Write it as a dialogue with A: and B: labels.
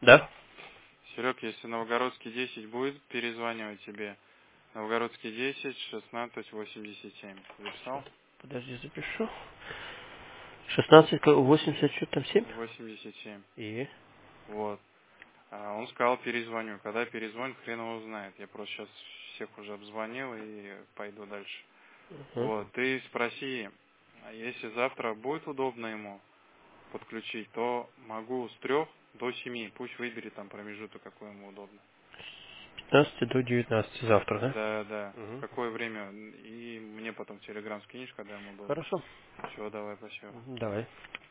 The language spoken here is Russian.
A: Да?
B: Серег, если Новгородский 10 будет, перезванивать тебе. Новгородский 10, 16, 87. Записал?
A: Подожди, запишу. 16, 80, что там, 7?
B: 87.
A: И?
B: Вот. А он сказал, перезвоню. Когда перезвонит, хрен его знает. Я просто сейчас всех уже обзвонил и пойду дальше.
A: Угу.
B: Вот. Ты спроси, а если завтра будет удобно ему подключить, то могу с 3 до 7. Пусть выберет там промежуток, какой ему удобно.
A: 15 до 19 завтра, да?
B: Да, да. В
A: Угу.
B: какое время? И мне потом в Телеграм скинешь, когда ему удобно.
A: Хорошо.
B: Все, давай, спасибо.
A: Давай.